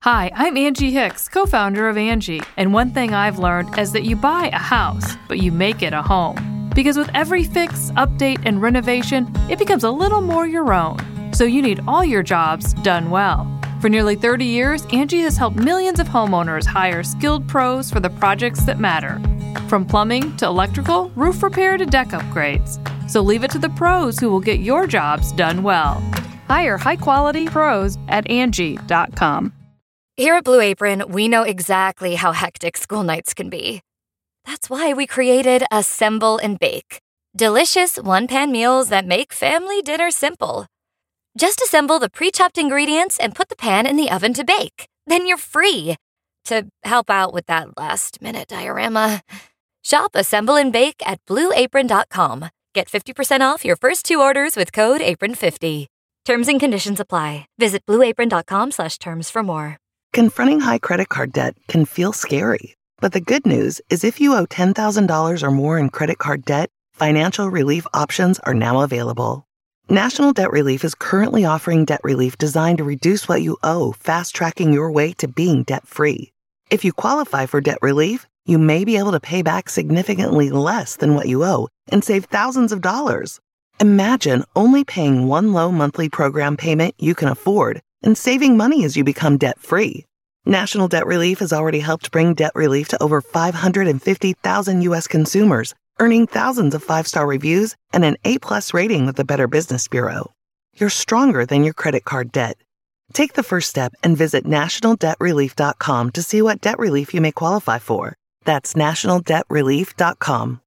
Hi, I'm Angie Hicks, co-founder of Angie, and one thing I've learned is that you buy a house, but you make it a home. Because with every fix, update, and renovation, it becomes a little more your own. So you need all your jobs done well. For nearly 30 years, Angie has helped millions of homeowners hire skilled pros for the projects that matter. From plumbing to electrical, roof repair to deck upgrades. So leave it to the pros who will get your jobs done well. Hire high-quality pros at Angie.com. Here at Blue Apron, we know exactly how hectic school nights can be. That's why we created Assemble and Bake. Delicious one-pan meals that make family dinner simple. Just assemble the pre-chopped ingredients and put the pan in the oven to bake. Then you're free to help out with that last-minute diorama. Shop Assemble and Bake at BlueApron.com. Get 50% off your first 2 orders with code APRON50. Terms and conditions apply. Visit BlueApron.com/terms for more. Confronting high credit card debt can feel scary, but the good news is if you owe $10,000 or more in credit card debt, financial relief options are now available. National Debt Relief is currently offering debt relief designed to reduce what you owe, fast-tracking your way to being debt-free. If you qualify for debt relief, you may be able to pay back significantly less than what you owe and save thousands of dollars. Imagine only paying one low monthly program payment you can afford and saving money as you become debt-free. National Debt Relief has already helped bring debt relief to over 550,000 U.S. consumers, earning thousands of 5-star reviews and an A+ rating with the Better Business Bureau. You're stronger than your credit card debt. Take the first step and visit nationaldebtrelief.com to see what debt relief you may qualify for. That's nationaldebtrelief.com.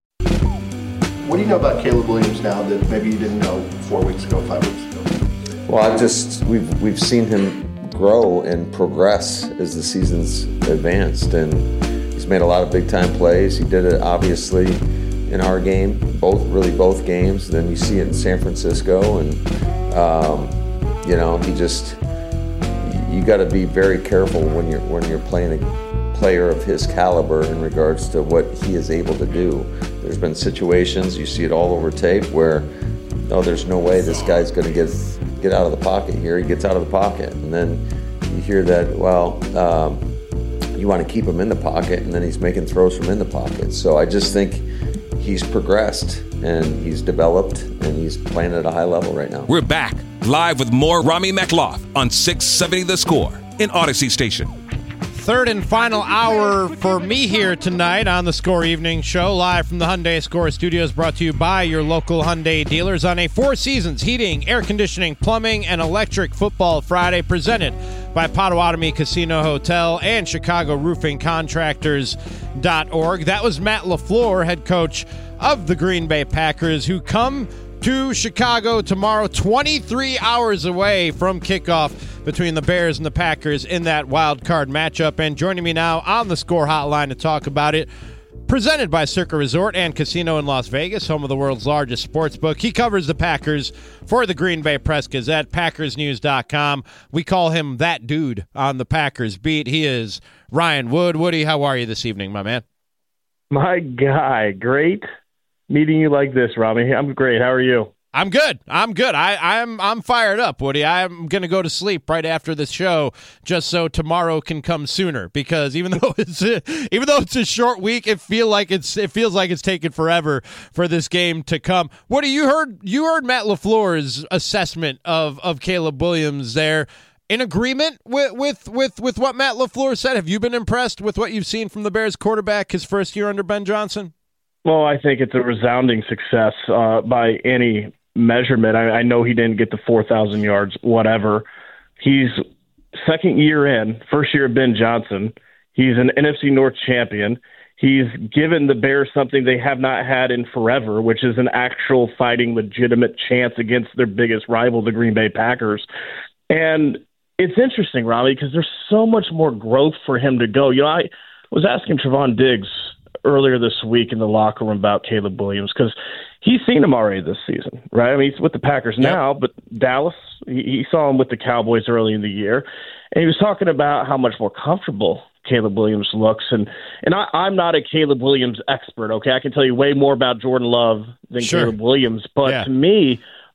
What do you know about Caleb Williams now that maybe you didn't know 4 weeks ago, 5 weeks ago? Well, we've seen him grow and progress as the season's advanced, and he's made a lot of big-time plays. He did it obviously in our game, both games. Then you see it in San Francisco, and you got to be very careful when you're playing a player of his caliber in regards to what he is able to do. There's been situations, you see it all over tape, where there's no way this guy's going to get out of the pocket here. He gets out of the pocket, and then you hear that, you want to keep him in the pocket, and then he's making throws from in the pocket. So I just think he's progressed, and he's developed, and he's playing at a high level right now. We're back, live with more Rami Mekloff on 670 The Score in Odyssey Station. Third and final hour for me here tonight on the Score Evening Show, live from the Hyundai Score Studios, brought to you by your local Hyundai dealers on a Four Seasons heating, air conditioning, plumbing, and electric football Friday, presented by Potawatomi Casino Hotel and Chicago Roofing Contractors.org. That was Matt LaFleur, head coach of the Green Bay Packers, who come to Chicago tomorrow, 23 hours away from kickoff between the Bears and the Packers in that wild card matchup. And joining me now on the Score Hotline to talk about it, presented by Circa Resort and Casino in Las Vegas, home of the world's largest sports book. He covers the Packers for the Green Bay Press-Gazette, PackersNews.com. We call him that dude on the Packers beat. He is Ryan Wood. Woody, how are you this evening, my man? My guy, great meeting you like this, Robbie. I'm great. How are you? I'm good. I'm fired up, Woody. I'm going to go to sleep right after this show just so tomorrow can come sooner, because even though it's a short week, it feels like it's taken forever for this game to come. Woody, you heard Matt LaFleur's assessment of Caleb Williams there. In agreement with what Matt LaFleur said? Have you been impressed with what you've seen from the Bears quarterback his first year under Ben Johnson? Well, I think it's a resounding success by any measurement. I know he didn't get the 4,000 yards, whatever. He's second year in, first year of Ben Johnson. He's an NFC North champion. He's given the Bears something they have not had in forever, which is an actual fighting, legitimate chance against their biggest rival, the Green Bay Packers. And it's interesting, Robbie, because there's so much more growth for him to go. I was asking Trevon Diggs earlier this week in the locker room about Caleb Williams, because he's seen him already this season, right? I mean, he's with the Packers now, but Dallas, he saw him with the Cowboys early in the year, and he was talking about how much more comfortable Caleb Williams looks. And I'm not a Caleb Williams expert, okay? I can tell you way more about Jordan Love than Caleb Williams, but to me,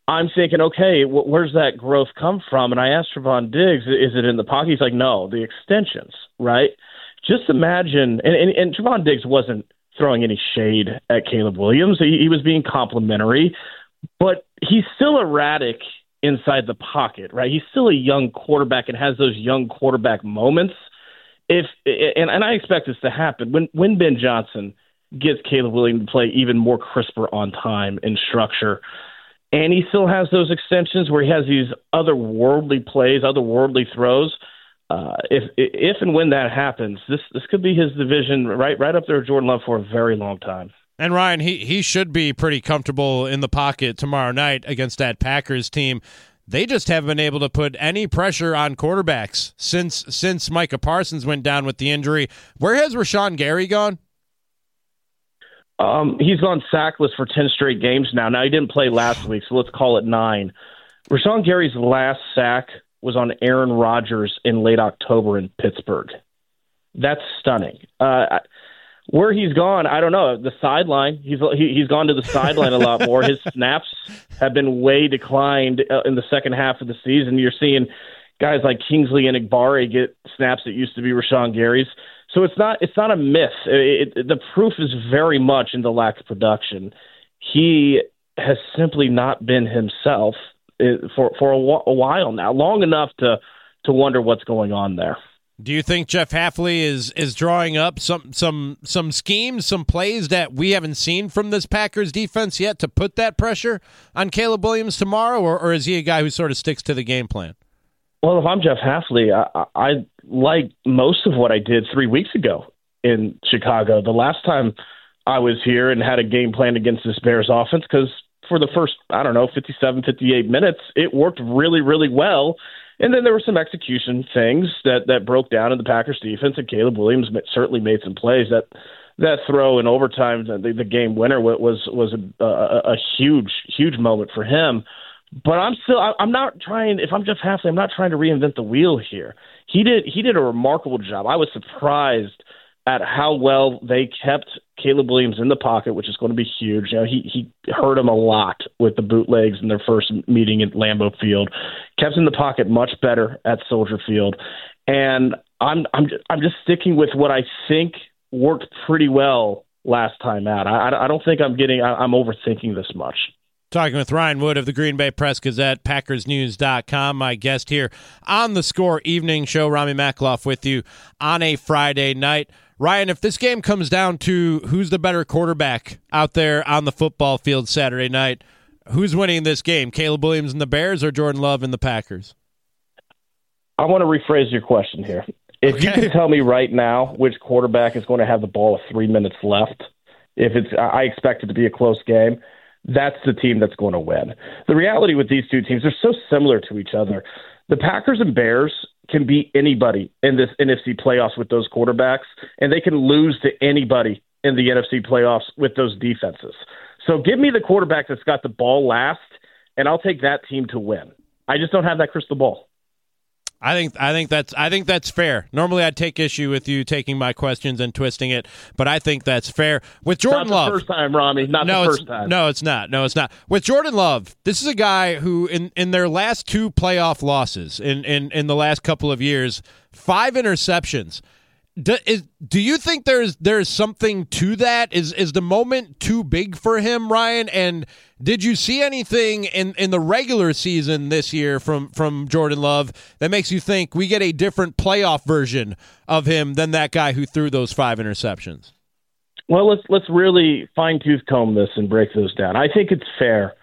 I'm thinking, okay, where's that growth come from? And I asked Trevon Diggs, is it in the pocket? He's like, no, the extensions, right? Just imagine, and Trevon Diggs wasn't throwing any shade at Caleb Williams. He was being complimentary, but he's still erratic inside the pocket, right? He's still a young quarterback and has those young quarterback moments. And I expect this to happen when Ben Johnson gets Caleb Williams to play even more crisper on time and structure, and he still has those extensions where he has these otherworldly plays, otherworldly throws. If and when that happens, this could be his division right up there with Jordan Love for a very long time. And Ryan, he should be pretty comfortable in the pocket tomorrow night against that Packers team. They just haven't been able to put any pressure on quarterbacks since Micah Parsons went down with the injury. Where has Rashawn Gary gone? He's gone sackless for 10 straight games now. Now, he didn't play last week, so let's call it 9. Rashawn Gary's last sack was on Aaron Rodgers in late October in Pittsburgh. That's stunning. Where he's gone, I don't know. The sideline, he's gone to the sideline a lot more. His snaps have been way declined in the second half of the season. You're seeing guys like Kingsley and Igbare get snaps that used to be Rashawn Gary's. So it's not a myth. The proof is very much in the lack of production. He has simply not been himself for a while now, long enough to wonder what's going on there. Do you think Jeff Hafley is drawing up some schemes, some plays that we haven't seen from this Packers defense yet to put that pressure on Caleb Williams tomorrow, or is he a guy who sort of sticks to the game plan? Well, if I'm Jeff Hafley, I like most of what I did 3 weeks ago in Chicago. The last time I was here and had a game plan against this Bears offense, because for the first, 57, 58 minutes, it worked really, really well. And then there were some execution things that broke down in the Packers defense, and Caleb Williams certainly made some plays. That throw in overtime, the game winner, was a huge moment for him. But I'm not trying. If I'm Jeff Hafley, I'm not trying to reinvent the wheel here. He did a remarkable job. I was surprised at how well they kept Caleb Williams in the pocket, which is going to be huge. He hurt him a lot with the bootlegs in their first meeting at Lambeau Field. Kept in the pocket much better at Soldier Field, and I'm just sticking with what I think worked pretty well last time out. I don't think I'm overthinking this much. Talking with Ryan Wood of the Green Bay Press-Gazette, PackersNews.com. My guest here on the Score Evening Show, Rami Makloff, with you on a Friday night. Ryan, if this game comes down to who's the better quarterback out there on the football field Saturday night, who's winning this game, Caleb Williams and the Bears or Jordan Love and the Packers? I want to rephrase your question here. If you can tell me right now which quarterback is going to have the ball with 3 minutes left, I expect it to be a close game, that's the team that's going to win. The reality with these two teams, they're so similar to each other. The Packers and Bears can beat anybody in this NFC playoffs with those quarterbacks, and they can lose to anybody in the NFC playoffs with those defenses. So give me the quarterback that's got the ball last, and I'll take that team to win. I just don't have that crystal ball. I think that's fair. Normally, I'd take issue with you taking my questions and twisting it, but I think that's fair. With Jordan Love, not the first time, Rami. Not the first time. No, it's not. With Jordan Love, this is a guy who, in their last 2 playoff losses in the last couple of years, 5 interceptions. Do you think there's something to that? Is the moment too big for him, Ryan? And did you see anything in the regular season this year from Jordan Love that makes you think we get a different playoff version of him than that guy who threw those 5 interceptions? Well, let's really fine-tooth comb this and break those down. I think it's fair.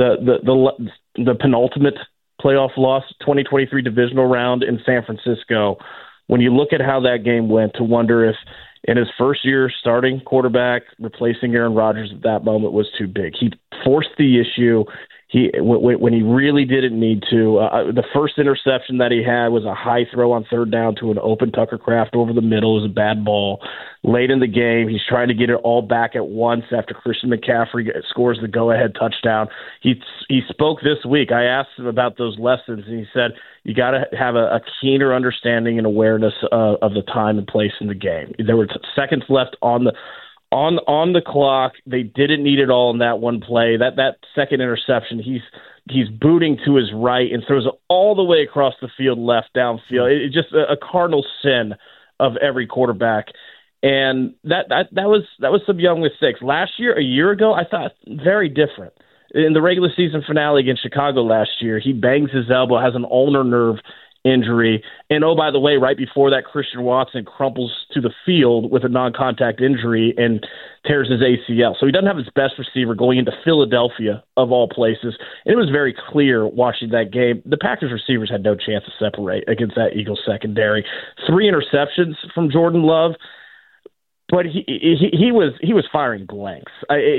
The penultimate playoff loss, 2023 divisional round in San Francisco, when you look at how that game went, to wonder if in his first year starting quarterback, replacing Aaron Rodgers at that moment was too big. He forced the issue when he really didn't need to. The first interception that he had was a high throw on third down to an open Tucker Kraft over the middle. It was a bad ball. Late in the game, he's trying to get it all back at once after Christian McCaffrey scores the go-ahead touchdown. He spoke this week. I asked him about those lessons, and he said, you got to have a keener understanding and awareness of the time and place in the game. There were seconds left on the clock. They didn't need it all in that one play. That second interception, he's he's booting to his right and throws it all the way across the field, left downfield. It's just a cardinal sin of every quarterback. And that was some young mistakes. A year ago, I thought very different. In the regular season finale against Chicago last year, he bangs his elbow, has an ulnar nerve injury. And, oh, by the way, right before that, Christian Watson crumples to the field with a non-contact injury and tears his ACL. So he doesn't have his best receiver going into Philadelphia, of all places. And it was very clear watching that game. The Packers receivers had no chance to separate against that Eagles secondary. 3 interceptions from Jordan Love. But he was firing blanks.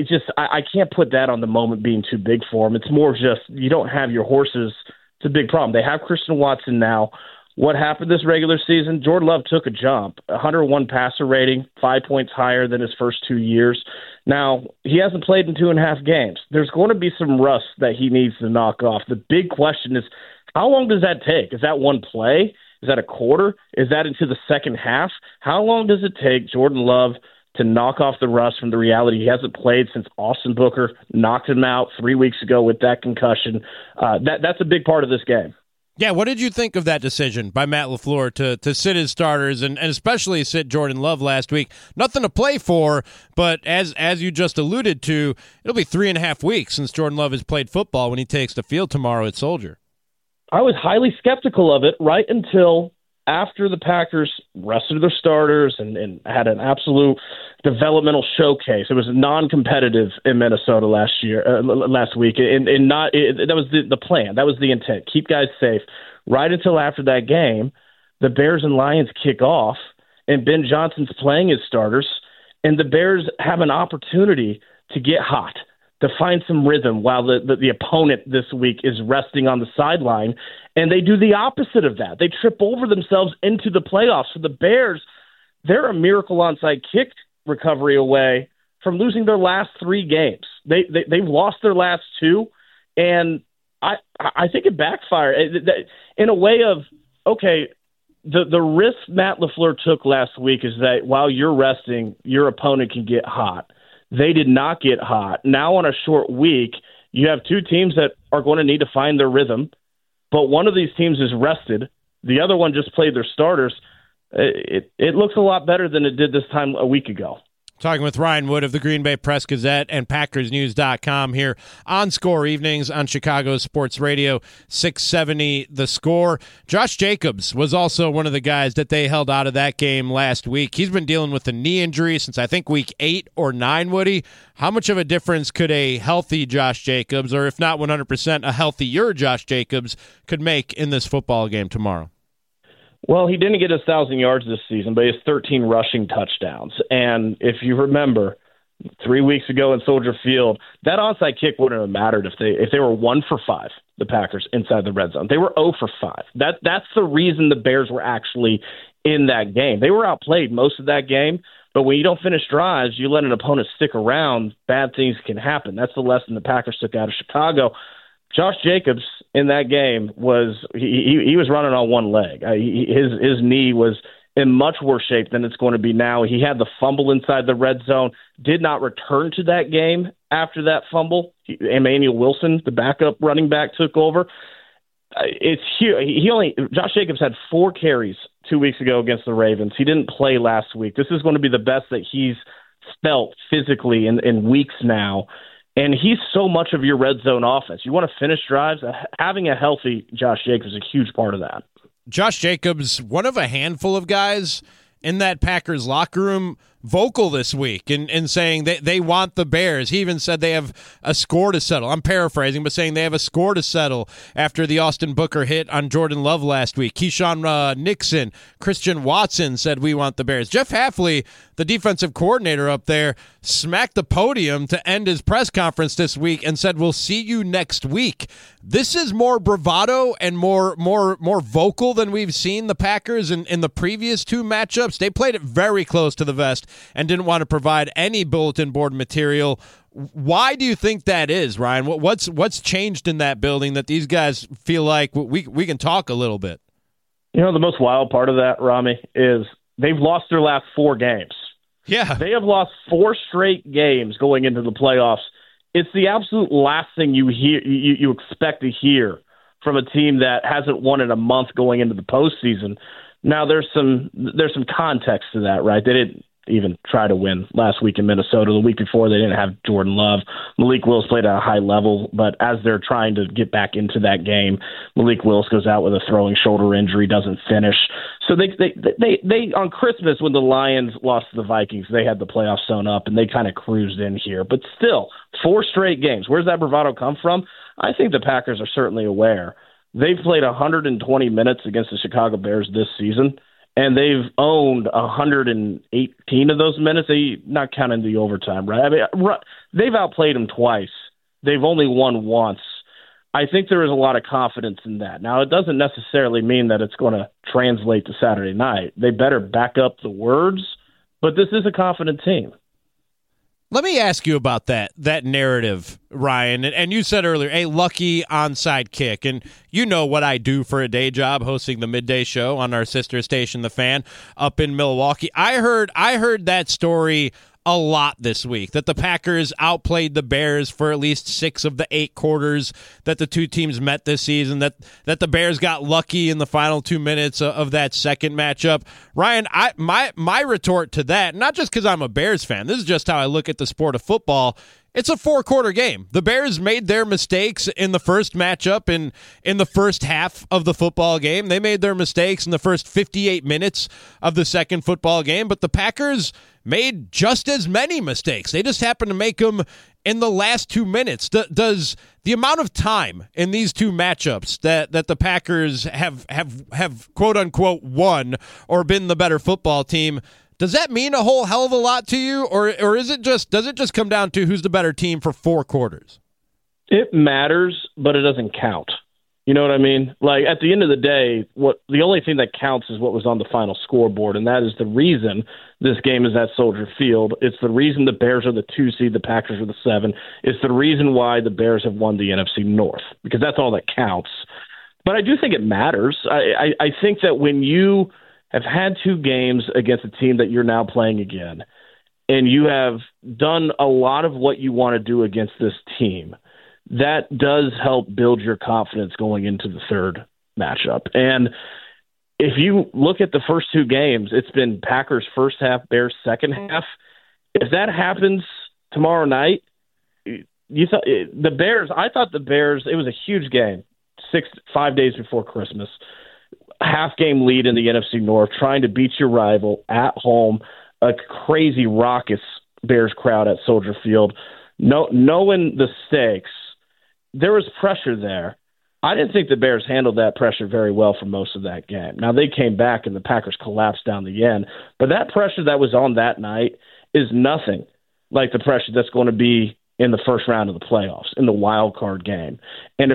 I can't put that on the moment being too big for him. It's more just you don't have your horses. It's a big problem. They have Christian Watson now. What happened this regular season? Jordan Love took a jump, 101 passer rating, 5 points higher than his first 2 years. Now, he hasn't played in 2.5 games. There's going to be some rust that he needs to knock off. The big question is, how long does that take? Is that one play? Is that a quarter? Is that into the second half? How long does it take Jordan Love to knock off the rust from the reality he hasn't played since Austin Booker knocked him out 3 weeks ago with that concussion? That's a big part of this game. Yeah, what did you think of that decision by Matt LaFleur to sit his starters and especially sit Jordan Love last week? Nothing to play for, but as you just alluded to, it'll be 3.5 weeks since Jordan Love has played football when he takes the field tomorrow at Soldier. I was highly skeptical of it right until after the Packers rested their starters and had an absolute developmental showcase. It was non-competitive in Minnesota last week, and that was the plan. That was the intent. Keep guys safe. Right until after that game, the Bears and Lions kick off, and Ben Johnson's playing his starters, and the Bears have an opportunity to get hot, to find some rhythm while the opponent this week is resting on the sideline. And they do the opposite of that. They trip over themselves into the playoffs. So the Bears, they're a miracle onside kick recovery away from losing their last 3 games. They've lost their last 2, and I think it backfired in a way of, okay, the risk Matt LaFleur took last week is that while you're resting, your opponent can get hot. They did not get hot. Now on a short week, you have 2 teams that are going to need to find their rhythm, but one of these teams is rested. The other one just played their starters. It looks a lot better than it did this time a week ago. Talking with Ryan Wood of the Green Bay Press-Gazette and PackersNews.com here on Score Evenings on Chicago Sports Radio 670 The Score. Josh Jacobs was also one of the guys that they held out of that game last week. He's been dealing with a knee injury since I think week 8 or 9, Woody. How much of a difference could a healthy Josh Jacobs, or if not 100% a healthier Josh Jacobs, could make in this football game tomorrow? Well, he didn't get 1,000 yards this season, but he has 13 rushing touchdowns. And if you remember, 3 weeks ago in Soldier Field, that onside kick wouldn't have mattered if they were 1 for 5, the Packers, inside the red zone. They were 0 for 5. That's the reason the Bears were actually in that game. They were outplayed most of that game, but when you don't finish drives, you let an opponent stick around, bad things can happen. That's the lesson the Packers took out of Chicago. Josh Jacobs in that game was he was running on one leg. His knee was in much worse shape than it's going to be now. He had the fumble inside the red zone, did not return to that game after that fumble. Emmanuel Wilson, the backup running back, took over. It's huge. Josh Jacobs had 4 carries 2 weeks ago against the Ravens. He didn't play last week. This is going to be the best that he's felt physically in weeks now. And he's so much of your red zone offense. You want to finish drives. Having a healthy Josh Jacobs is a huge part of that. Josh Jacobs, one of a handful of guys in that Packers locker room, vocal this week in saying they want the Bears. He even said they have a score to settle. I'm paraphrasing, but saying they have a score to settle after the Austin Booker hit on Jordan Love last week. Keyshawn Nixon, Christian Watson said we want the Bears. Jeff Hafley, the defensive coordinator up there, smacked the podium to end his press conference this week and said, we'll see you next week. This is more bravado and more vocal than we've seen the Packers in the previous 2 matchups. They played it very close to the vest and didn't want to provide any bulletin board material. Why do you think that is, Ryan? What's changed in that building that these guys feel like we can talk a little bit? You know, the most wild part of that, Rami, is they've lost their last 4 games. Yeah. They have lost 4 straight games going into the playoffs it's the absolute last thing you hear, you expect to hear from a team that hasn't won in a month going into the postseason. Now there's some context to that, right? They didn't even try to win last week in Minnesota. The week before, they didn't have Jordan Love. Malik Willis played at a high level, but as they're trying to get back into that game, Malik Willis goes out with a throwing shoulder injury, doesn't finish. So they on Christmas, when the Lions lost to the Vikings, they had the playoffs sewn up, and they kind of cruised in here. But still, 4 straight games. Where's that bravado come from? I think the Packers are certainly aware. They've played 120 minutes against the Chicago Bears this season, and they've owned 118 of those minutes. Not counting the overtime, right? I mean, they've outplayed them twice. They've only won once. I think there is a lot of confidence in that. Now, it doesn't necessarily mean that it's going to translate to Saturday night. They better back up the words, but this is a confident team. Let me ask you about that narrative, Ryan. And you said earlier, a lucky onside kick. And you know what I do for a day job, hosting the midday show on our sister station, The Fan, up in Milwaukee. I heard that story a lot this week, that the Packers outplayed the Bears for at least 6 of the 8 quarters that the two teams met this season, that the Bears got lucky in the final 2 minutes of that second matchup. Ryan, my retort to that, not just because I'm a Bears fan, this is just how I look at the sport of football. It's a 4-quarter game. The Bears made their mistakes in the first matchup in the first half of the football game. They made their mistakes in the first 58 minutes of the second football game, but the Packers made just as many mistakes. They just happened to make them in the last 2 minutes. Does the amount of time in these two matchups that the Packers have quote unquote won or been the better football team, does that mean a whole hell of a lot to you, or does it just come down to who's the better team for 4 quarters? It matters, but it doesn't count. You know what I mean? Like, at the end of the day, the only thing that counts is what was on the final scoreboard, and that is the reason this game is at Soldier Field. It's the reason the Bears are the 2 seed, the Packers are the 7. It's the reason why the Bears have won the NFC North, because that's all that counts. But I do think it matters. I think that when you have had 2 games against a team that you're now playing again, and you have done a lot of what you want to do against this team, that does help build your confidence going into the third matchup. And if you look at the first 2 games, it's been Packers first half, Bears second half. If that happens tomorrow night, I thought the Bears, it was a huge game, 5 days before Christmas. Half-game lead in the NFC North, trying to beat your rival at home, a crazy raucous Bears crowd at Soldier Field. Knowing the stakes, there was pressure there. I didn't think the Bears handled that pressure very well for most of that game. Now, they came back and the Packers collapsed down the end, but that pressure that was on that night is nothing like the pressure that's going to be in the first round of the playoffs, in the wild card game. And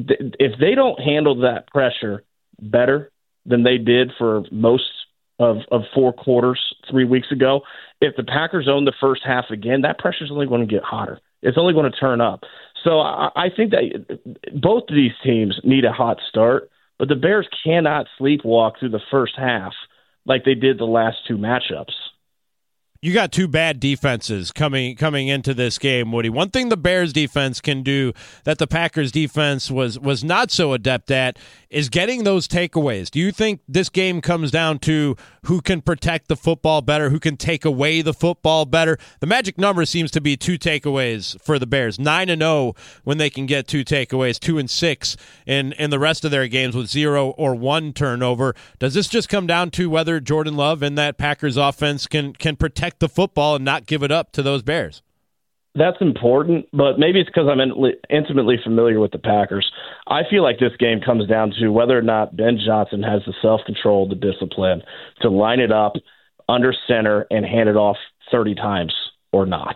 if they don't handle that pressure better than they did for most of 4 quarters 3 weeks ago, if the Packers own the first half again, that pressure is only going to get hotter. It's only going to turn up. So I think that both of these teams need a hot start, but the Bears cannot sleepwalk through the first half like they did the last 2 matchups. You got 2 bad defenses coming into this game, Woody. One thing the Bears defense can do that the Packers defense was not so adept at is getting those takeaways. Do you think this game comes down to who can protect the football better, who can take away the football better? The magic number seems to be 2 takeaways for the Bears. 9-0 when they can get 2 takeaways, 2-6 in the rest of their games with 0 or 1 turnover. Does this just come down to whether Jordan Love and that Packers offense can protect the football and not give it up to those Bears? That's important, but maybe it's because I'm intimately familiar with the Packers. I feel like this game comes down to whether or not Ben Johnson has the self-control, the discipline to line it up under center and hand it off 30 times or not.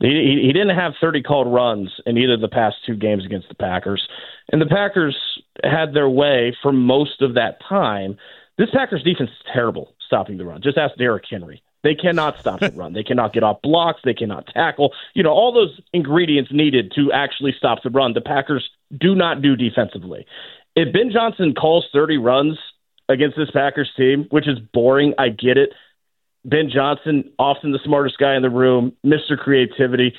He didn't have 30 called runs in either of the past 2 games against the Packers, and the Packers had their way for most of that time. This Packers defense is terrible stopping the run. Just ask Derrick Henry. They cannot stop the run. They cannot get off blocks. They cannot tackle. You know, all those ingredients needed to actually stop the run, the Packers do not do defensively. If Ben Johnson calls 30 runs against this Packers team, which is boring, I get it. Ben Johnson, often the smartest guy in the room, Mr. Creativity.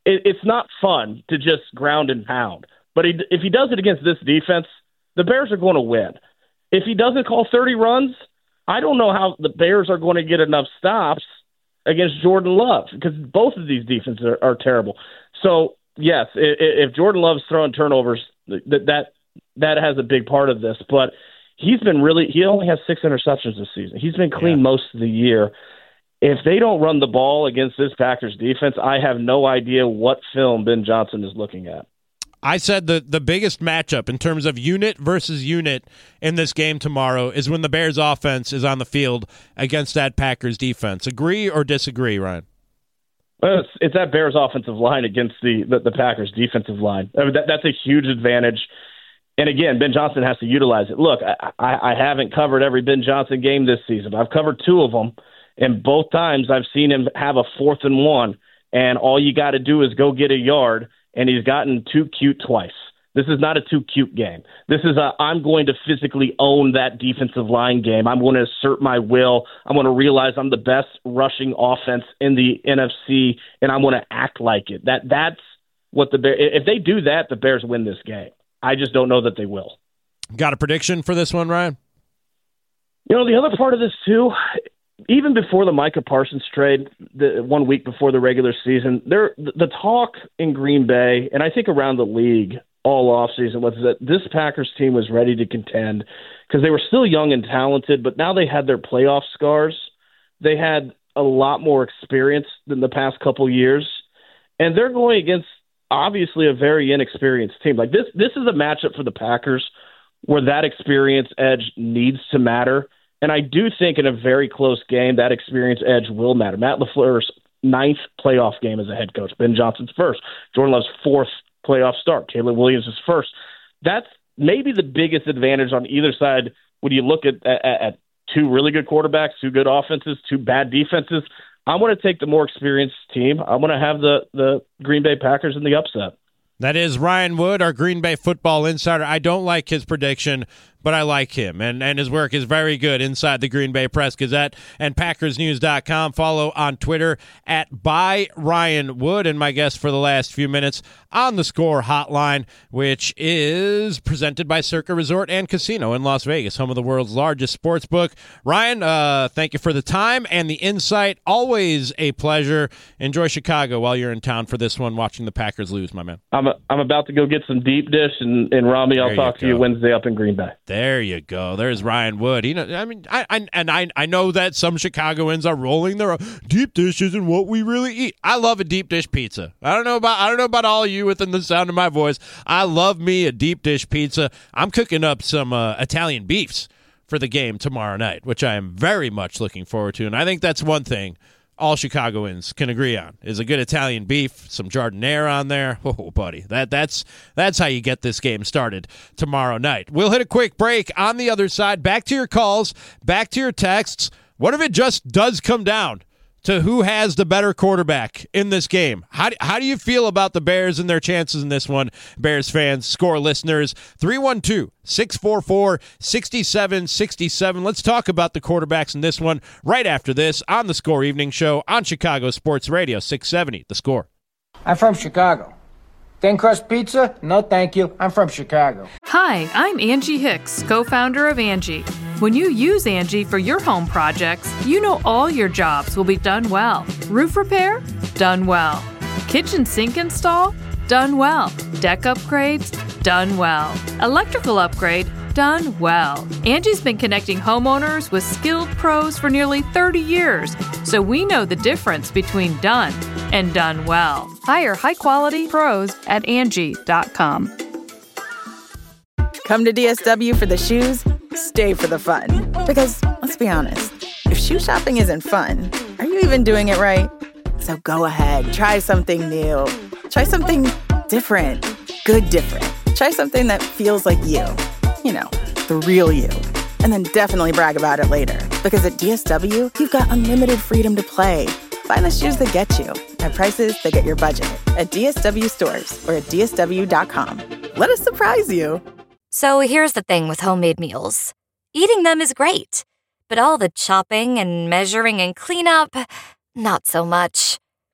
it's not fun to just ground and pound. But if he does it against this defense, the Bears are going to win. If he doesn't call 30 runs, I don't know how the Bears are going to get enough stops against Jordan Love, because both of these defenses are terrible. So, yes, if Jordan Love's throwing turnovers, that has a big part of this. But he only has 6 interceptions this season. He's been clean most of the year. If they don't run the ball against this Packers defense, I have no idea what film Ben Johnson is looking at. I said the biggest matchup in terms of unit versus unit in this game tomorrow is when the Bears offense is on the field against that Packers defense. Agree or disagree, Ryan? Well, it's that Bears offensive line against the Packers defensive line. I mean, that's a huge advantage. And again, Ben Johnson has to utilize it. Look, I haven't covered every Ben Johnson game this season. I've covered 2 of them, and both times I've seen him have a 4th and 1, and all you got to do is go get a yard, and he's gotten too cute twice. This is not a too cute game. This is I'm going to physically own that defensive line game. I'm going to assert my will. I'm going to realize I'm the best rushing offense in the NFC, and I'm going to act like it. That's what the Bears. If they do that, the Bears win this game. I just don't know that they will. Got a prediction for this one, Ryan? You know, the other part of this too, even before the Micah Parsons trade, 1 week before the regular season, the talk in Green Bay, and I think around the league all offseason, was that this Packers team was ready to contend because they were still young and talented, but now they had their playoff scars. They had a lot more experience than the past couple years, and they're going against obviously a very inexperienced team. Like this is a matchup for the Packers where that experience edge needs to matter. And I do think in a very close game, that experience edge will matter. Matt LaFleur's 9th playoff game as a head coach. Ben Johnson's 1st. Jordan Love's 4th playoff start. Caleb Williams' 1st. That's maybe the biggest advantage on either side when you look at 2 really good quarterbacks, 2 good offenses, 2 bad defenses. I'm going to take the more experienced team. I'm going to have the Green Bay Packers in the upset. That is Ryan Wood, our Green Bay football insider. I don't like his prediction, but I like him, and his work is very good inside the Green Bay Press-Gazette and PackersNews.com. Follow on Twitter at @ByRyanWood, and my guest for the last few minutes on the Score Hotline, which is presented by Circa Resort and Casino in Las Vegas, home of the world's largest sports book. Ryan, thank you for the time and the insight. Always a pleasure. Enjoy Chicago while you're in town for this one, watching the Packers lose, my man. I'm about to go get some deep dish, and Rami, I'll talk to you Wednesday up in Green Bay. There you go. There's Ryan Wood. I know that some Chicagoans are rolling their deep dish isn't what we really eat. I love a deep dish pizza. I don't know about all of you within the sound of my voice. I love me a deep dish pizza. I'm cooking up some Italian beefs for the game tomorrow night, which I am very much looking forward to. And I think that's one thing all Chicagoans can agree on is a good Italian beef, some Giardiniera on there. Oh, buddy, that's how you get this game started tomorrow night. We'll hit a quick break. On the other side, back to your calls, back to your texts. What if it just does come down to who has the better quarterback in this game? How do you feel about the Bears and their chances in this one, Bears fans, Score listeners? 312-644-6767. Let's talk about the quarterbacks in this one right after this on the Score Evening Show on Chicago Sports Radio 670, The Score. I'm from Chicago. Thin crust pizza? No, thank you. I'm from Chicago. Hi, I'm Angie Hicks, co-founder of Angie. When you use Angie for your home projects, you know all your jobs will be done well. Roof repair? Done well. Kitchen sink install? Done well. Deck upgrades? Done well. Electrical upgrade? Done well. Angie's been connecting homeowners with skilled pros for nearly 30 years, so we know the difference between done and done well. Hire high-quality pros at Angie.com. Come to DSW for the shoes, stay for the fun. Because, let's be honest, if shoe shopping isn't fun, are you even doing it right? So go ahead, try something new. Try something different. Good different. Try something that feels like you. You know, the real you. And then definitely brag about it later. Because at DSW, you've got unlimited freedom to play. Find the shoes that get you at prices that get your budget at DSW stores or at DSW.com. Let us surprise you. So here's the thing with homemade meals. Eating them is great, but all the chopping and measuring and cleanup, not so much.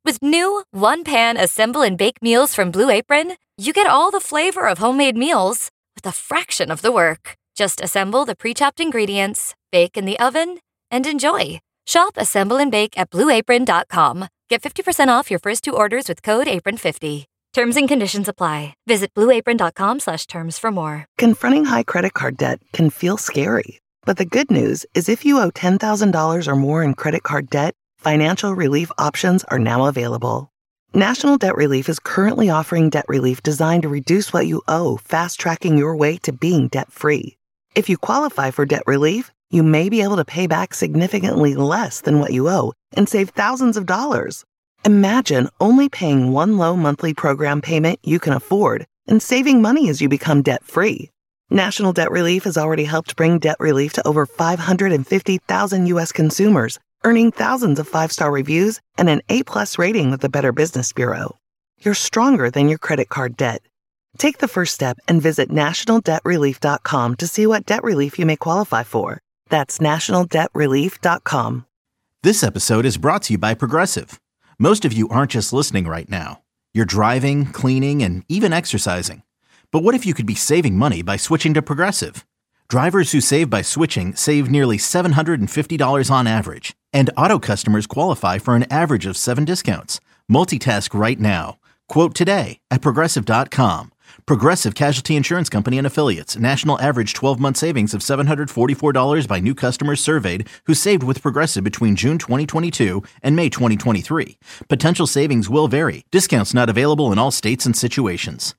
With new one-pan assemble and bake meals from Blue Apron, you get all the flavor of homemade meals with a fraction of the work. Just assemble the pre-chopped ingredients, bake in the oven, and enjoy. Shop Assemble and Bake at BlueApron.com. Get 50% off your first 2 orders with code APRON50. Terms and conditions apply. Visit BlueApron.com/terms for more. Confronting high credit card debt can feel scary. But the good news is if you owe $10,000 or more in credit card debt, financial relief options are now available. National Debt Relief is currently offering debt relief designed to reduce what you owe, fast-tracking your way to being debt-free. If you qualify for debt relief, you may be able to pay back significantly less than what you owe and save thousands of dollars. Imagine only paying one low monthly program payment you can afford and saving money as you become debt-free. National Debt Relief has already helped bring debt relief to over 550,000 U.S. consumers, earning thousands of 5-star reviews and an A+ rating with the Better Business Bureau. You're stronger than your credit card debt. Take the first step and visit nationaldebtrelief.com to see what debt relief you may qualify for. That's nationaldebtrelief.com. This episode is brought to you by Progressive. Most of you aren't just listening right now. You're driving, cleaning, and even exercising. But what if you could be saving money by switching to Progressive? Drivers who save by switching save nearly $750 on average. And auto customers qualify for an average of 7 discounts. Multitask right now. Quote today at Progressive.com. Progressive Casualty Insurance Company and Affiliates. National average 12-month savings of $744 by new customers surveyed who saved with Progressive between June 2022 and May 2023. Potential savings will vary. Discounts not available in all states and situations.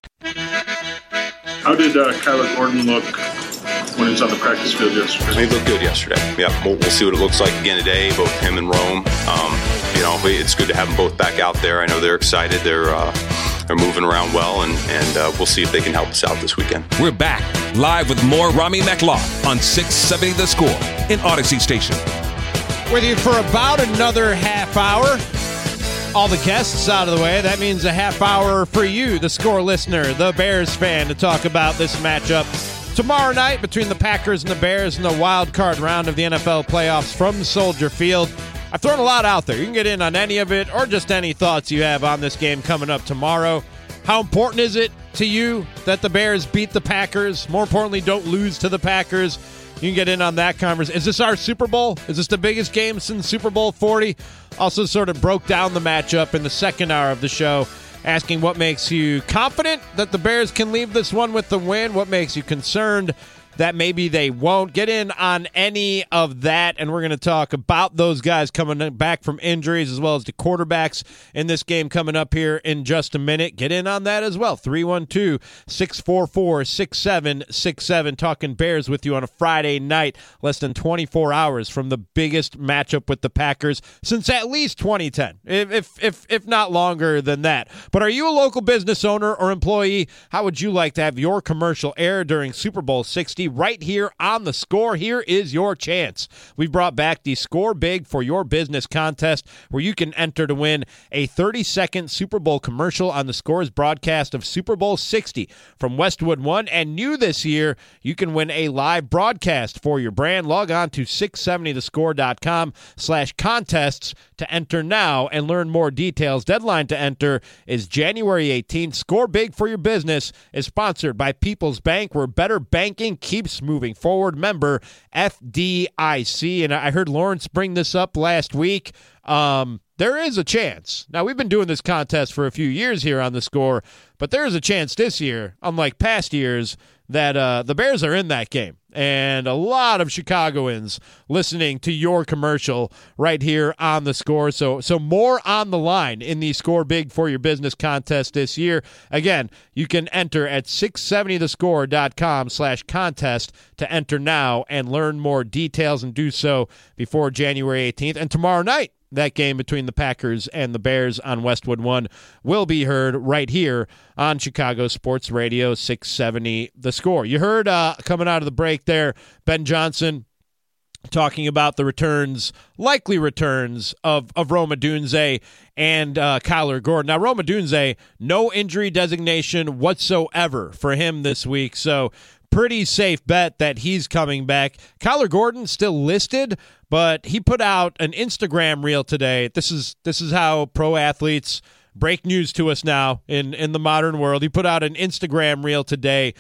How did Kyler Gordon look when he was on the practice field yesterday? He looked good yesterday. Yeah, we'll see what it looks like again today, both him and Rome. It's good to have them both back out there. I know they're excited. They're moving around well, and we'll see if they can help us out this weekend. We're back live with more Rami Mekloff on 670 The Score in Odyssey Station. With you for about another half hour. All the guests out of the way. That means a half hour for you, the Score listener, the Bears fan, to talk about this matchup tomorrow night between the Packers and the Bears in the wild card round of the NFL playoffs from Soldier Field. I've thrown a lot out there. You can get in on any of it or just any thoughts you have on this game coming up tomorrow. How important is it to you that the Bears beat the Packers? More importantly, don't lose to the Packers. You can get in on that conversation. Is this our Super Bowl? Is this the biggest game since Super Bowl 40? Also sort of broke down the matchup in the second hour of the show, asking what makes you confident that the Bears can leave this one with the win, what makes you concerned that maybe they won't. Get in on any of that, and we're going to talk about those guys coming back from injuries as well as the quarterbacks in this game coming up here in just a minute. Get in on that as well. 312-644-6767. Talking Bears with you on a Friday night, less than 24 hours from the biggest matchup with the Packers since at least 2010, if not longer than that. But are you a local business owner or employee? How would you like to have your commercial air during Super Bowl 60? Right here on The Score. Here is your chance. We've brought back the Score Big for Your Business contest, where you can enter to win a 30-second Super Bowl commercial on The Score's broadcast of Super Bowl 60 from Westwood One. And new this year, you can win a live broadcast for your brand. Log on to 670thescore.com/contests to enter now and learn more details. Deadline to enter is January 18th. Score Big for Your Business is sponsored by People's Bank, where better banking keeps moving forward. Member FDIC. And I heard Lawrence bring this up last week. There is a chance. Now, we've been doing this contest for a few years here on The Score, but there is a chance this year, unlike past years, that the Bears are in that game. And a lot of Chicagoans listening to your commercial right here on The Score. So more on the line in the Score Big for Your Business contest this year. Again, you can enter at 670thescore.com/contest to enter now and learn more details, and do so before January 18th. And tomorrow night, that game between the Packers and the Bears on Westwood One will be heard right here on Chicago Sports Radio 670 The Score. You heard coming out of the break there, Ben Johnson talking about the likely returns of Rome Odunze and Kyler Gordon. Now, Rome Odunze, no injury designation whatsoever for him this week, so pretty safe bet that he's coming back. Kyler Gordon still listed, but he put out an Instagram reel today. This is how pro athletes break news to us now in the modern world. He put out an Instagram reel today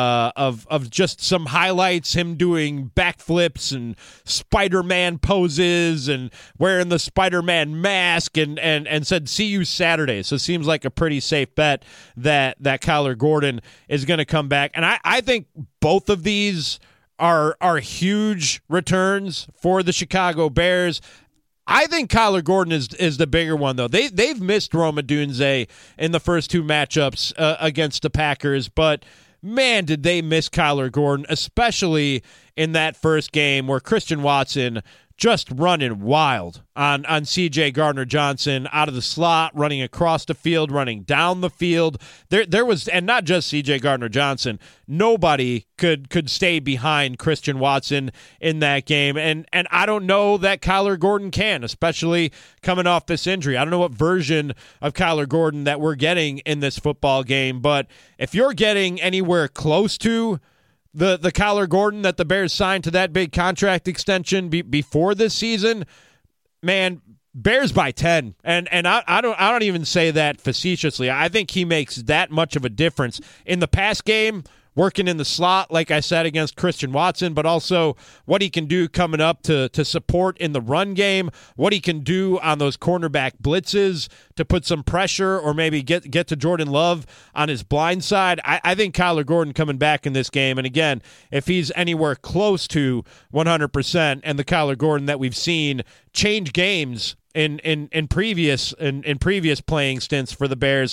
of just some highlights, him doing backflips and Spider-Man poses and wearing the Spider-Man mask and said, see you Saturday. So it seems like a pretty safe bet that Kyler Gordon is going to come back. And I think both of these are huge returns for the Chicago Bears. I think Kyler Gordon is the bigger one, though. They've missed Rome Odunze in the first two matchups against the Packers, but man, did they miss Kyler Gordon, especially in that first game where Christian Watson just running wild on C.J. Gardner-Johnson out of the slot, running across the field, running down the field. There was, and not just C.J. Gardner-Johnson, nobody could stay behind Christian Watson in that game. And I don't know that Kyler Gordon can, especially coming off this injury. I don't know what version of Kyler Gordon that we're getting in this football game, but if you're getting anywhere close to the Kyler Gordon that the Bears signed to that big contract extension before this season, man, Bears by 10. And I don't even say that facetiously. I think he makes that much of a difference in the pass game, working in the slot, like I said, against Christian Watson, but also what he can do coming up to support in the run game, what he can do on those cornerback blitzes to put some pressure or maybe get to Jordan Love on his blind side. I think Kyler Gordon coming back in this game, and again, if he's anywhere close to 100% and the Kyler Gordon that we've seen change games in previous playing stints for the Bears,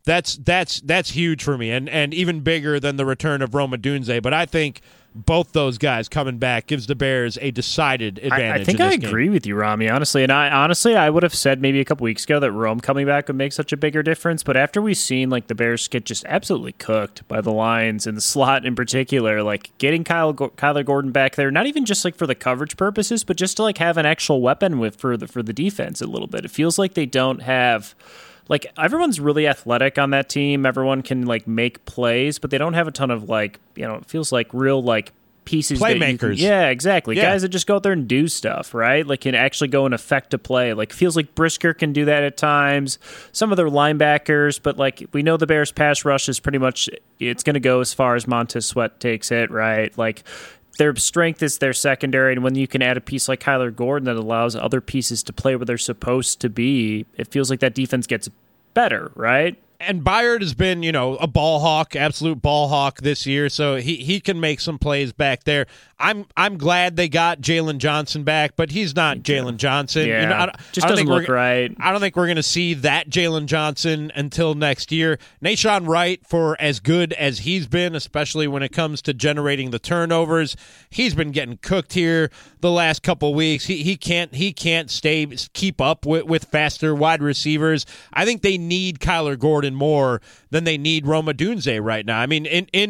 that's huge for me, and even bigger than the return of Rome Odunze. But I think both those guys coming back gives the Bears a decided advantage. I think I agree with you, Rami, honestly. And I would have said maybe a couple weeks ago that Rome coming back would make such a bigger difference. But after we've seen like the Bears get just absolutely cooked by the Lions in the slot in particular, like getting Kyler Gordon back there, not even just like for the coverage purposes, but just to like have an actual weapon for the defense a little bit. It feels like they don't have. Like, everyone's really athletic on that team. Everyone can, like, make plays, but they don't have a ton of, like, it feels like real, like, pieces. Playmakers. Yeah, exactly. Yeah. Guys that just go out there and do stuff, right? Like, can actually go and affect a play. Like, feels like Brisker can do that at times. Some of their linebackers, but, like, we know the Bears' pass rush is pretty much, it's going to go as far as Montez Sweat takes it, right? Like, their strength is their secondary, and when you can add a piece like Kyler Gordon that allows other pieces to play where they're supposed to be, it feels like that defense gets better, right? And Byard has been, a ball hawk, absolute ball hawk this year, so he can make some plays back there. I'm glad they got Jalen Johnson back, but he's not Jalen Johnson. Yeah, just doesn't look right. I don't think we're going to see that Jalen Johnson until next year. Nahshon Wright, for as good as he's been, especially when it comes to generating the turnovers, he's been getting cooked here the last couple weeks. He can't keep up with faster wide receivers. I think they need Kyler Gordon more than they need Rome Odunze right now. I mean,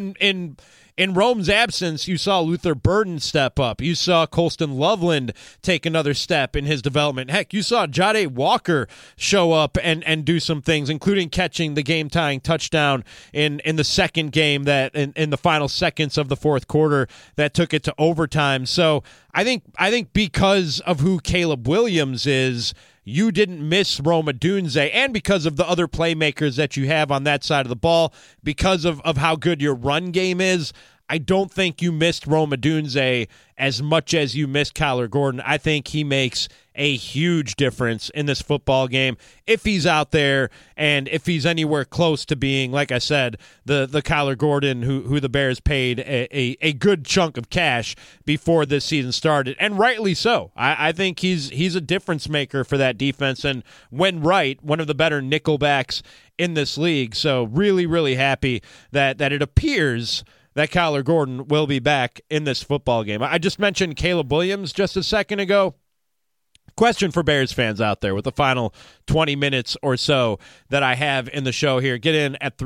in Rome's absence, you saw Luther Burden step up. You saw Colston Loveland take another step in his development. Heck, you saw Jade Walker show up and do some things, including catching the game-tying touchdown in the second game that in the final seconds of the fourth quarter that took it to overtime. So I think because of who Caleb Williams is, you didn't miss Rome Odunze, and because of the other playmakers that you have on that side of the ball, because of how good your run game is, I don't think you missed Rome Odunze as much as you missed Kyler Gordon. I think he makes a huge difference in this football game if he's out there and if he's anywhere close to being, like I said, the Kyler Gordon who the Bears paid a good chunk of cash before this season started, and rightly so. I think he's a difference maker for that defense, and when right, one of the better nickelbacks in this league. So really, really happy that it appears that Kyler Gordon will be back in this football game. I just mentioned Caleb Williams just a second ago. Question for Bears fans out there with the final 20 minutes or so that I have in the show here. Get in at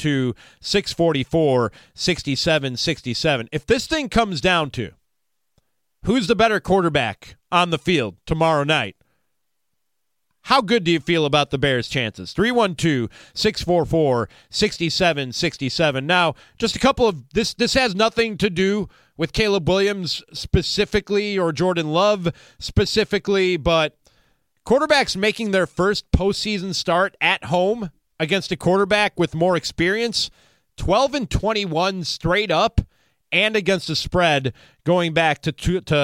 312-644-6767. If this thing comes down to who's the better quarterback on the field tomorrow night, how good do you feel about the Bears' chances? 312-644-6767. Now, just a couple of this has nothing to do with Caleb Williams specifically or Jordan Love specifically, but quarterbacks making their first postseason start at home against a quarterback with more experience, 12-21 straight up, and against the spread going back to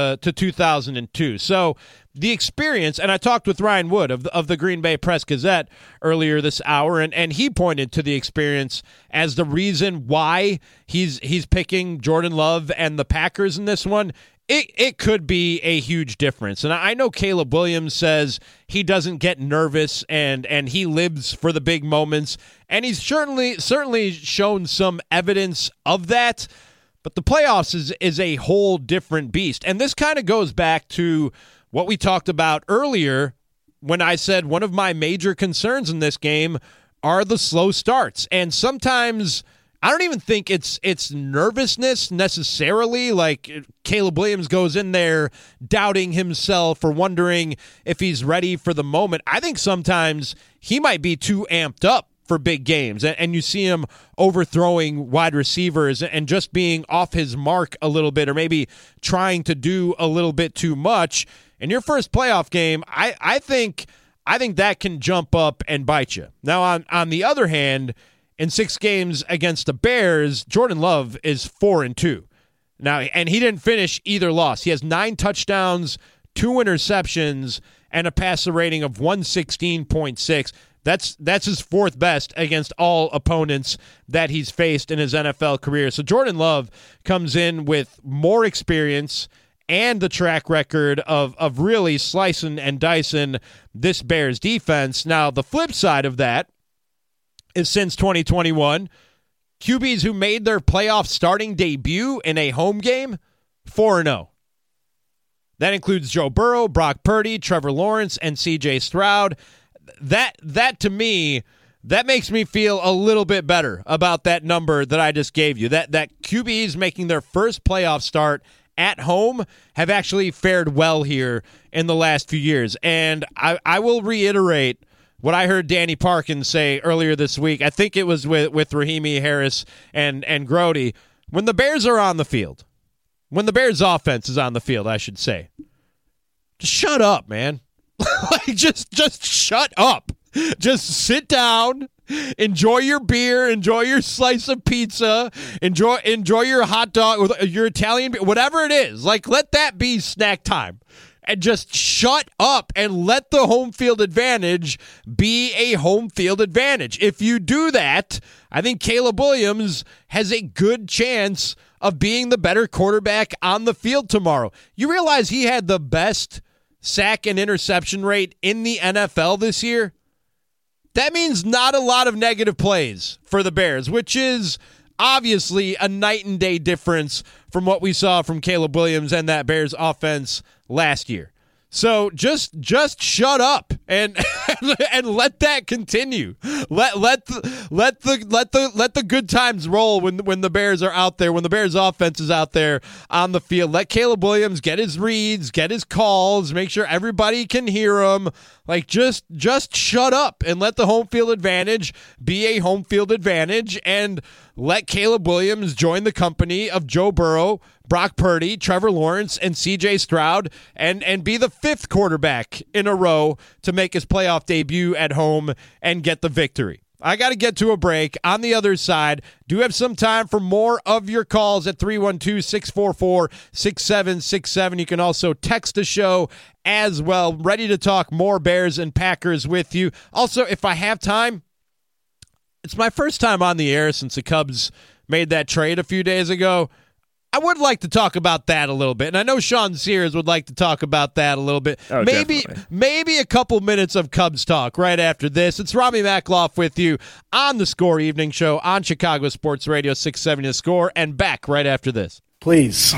2002. So the experience, and I talked with Ryan Wood of the Green Bay Press-Gazette earlier this hour, and he pointed to the experience as the reason why he's picking Jordan Love and the Packers in this one. It could be a huge difference. And I know Caleb Williams says he doesn't get nervous and he lives for the big moments, and he's certainly shown some evidence of that. But the playoffs is a whole different beast. And this kind of goes back to what we talked about earlier when I said one of my major concerns in this game are the slow starts. And sometimes I don't even think it's nervousness necessarily, like Caleb Williams goes in there doubting himself or wondering if he's ready for the moment. I think sometimes he might be too amped up for big games, and you see him overthrowing wide receivers and just being off his mark a little bit, or maybe trying to do a little bit too much. In your first playoff game, I think that can jump up and bite you. Now, on the other hand, in 6 games against the Bears, Jordan Love is 4-2. Now, and he didn't finish either loss. He has 9 touchdowns, 2 interceptions, and a passer rating of 116.6. That's his 4th best against all opponents that he's faced in his NFL career. So Jordan Love comes in with more experience and the track record of really slicing and dicing this Bears defense. Now, the flip side of that is since 2021, QBs who made their playoff starting debut in a home game, 4-0. That includes Joe Burrow, Brock Purdy, Trevor Lawrence, and C.J. Stroud. That to me, that makes me feel a little bit better about that number that I just gave you. That QBs making their first playoff start at home have actually fared well here in the last few years. And I will reiterate what I heard Danny Parkins say earlier this week. I think it was with Rahimi Harris and Grody. When the Bears are on the field, when the Bears offense is on the field, I should say, just shut up, man. Like, just shut up. Just sit down, enjoy your beer, enjoy your slice of pizza, enjoy your hot dog, your Italian beer, whatever it is. Like, let that be snack time. And just shut up and let the home field advantage be a home field advantage. If you do that, I think Caleb Williams has a good chance of being the better quarterback on the field tomorrow. You realize he had the best sack and interception rate in the NFL this year? That means not a lot of negative plays for the Bears, which is obviously a night and day difference from what we saw from Caleb Williams and that Bears offense last year. So just shut up and let that continue. Let the good times roll when the Bears are out there, when the Bears offense is out there on the field. Let Caleb Williams get his reads, get his calls, make sure everybody can hear him. Like, just shut up and let the home field advantage be a home field advantage, and let Caleb Williams join the company of Joe Burrow, Brock Purdy, Trevor Lawrence, and C.J. Stroud, and be the 5th quarterback in a row to make his playoff debut at home and get the victory. I got to get to a break. On the other side, do have some time for more of your calls at 312-644-6767. You can also text the show as well. Ready to talk more Bears and Packers with you. Also, if I have time, it's my first time on the air since the Cubs made that trade a few days ago. I would like to talk about that a little bit, and I know Sean Sears would like to talk about that a little bit. Oh, maybe a couple minutes of Cubs talk right after this. It's Rami Makloff with you on the Score Evening Show on Chicago Sports Radio 670 The Score, and back right after this. Please,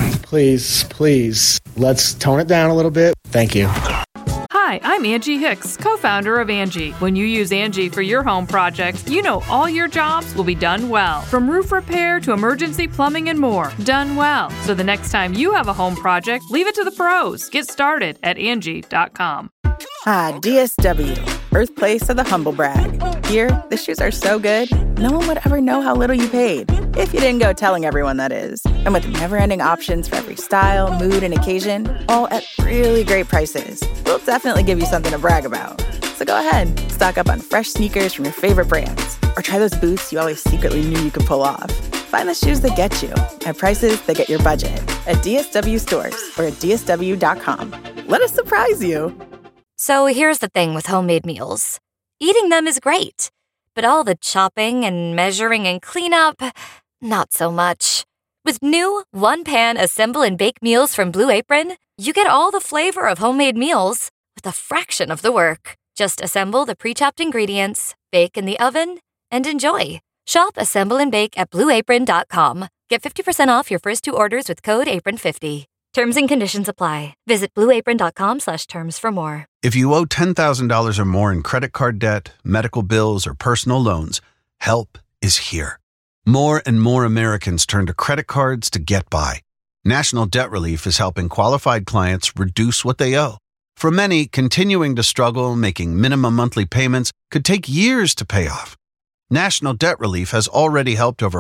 let's tone it down a little bit. Thank you. Hi, I'm Angie Hicks, co-founder of Angie. When you use Angie for your home projects, you know all your jobs will be done well. From roof repair to emergency plumbing and more, done well. So the next time you have a home project, leave it to the pros. Get started at Angie.com. Ah, DSW, birthplace of the humble brag. Here, the shoes are so good, no one would ever know how little you paid. If you didn't go telling everyone, that is. And with never-ending options for every style, mood, and occasion, all at really great prices, we'll definitely give you something to brag about. So go ahead, stock up on fresh sneakers from your favorite brands, or try those boots you always secretly knew you could pull off. Find the shoes that get you at prices that get your budget at DSW stores or at DSW.com. Let us surprise you. So here's the thing with homemade meals. Eating them is great, but all the chopping and measuring and cleanup, not so much. With new one-pan assemble and bake meals from Blue Apron, you get all the flavor of homemade meals with a fraction of the work. Just assemble the pre-chopped ingredients, bake in the oven, and enjoy. Shop Assemble and Bake at BlueApron.com. Get 50% off your first 2 orders with code APRON50. Terms and conditions apply. Visit BlueApron.com/terms for more. If you owe $10,000 or more in credit card debt, medical bills, or personal loans, help is here. More and more Americans turn to credit cards to get by. National Debt Relief is helping qualified clients reduce what they owe. For many, continuing to struggle making minimum monthly payments could take years to pay off. National Debt Relief has already helped over